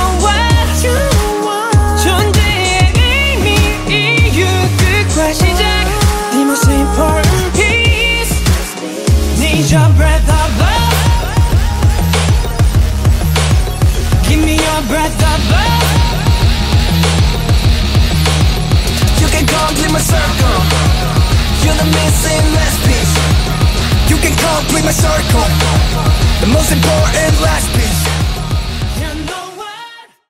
what you want. 존재의 의미, 이유, 끝과 시작. The most important piece. Need your breath of love. Give me your breath of love. You can complete my circle. You're the missing last piece. You can complete my circle. The most important last piece.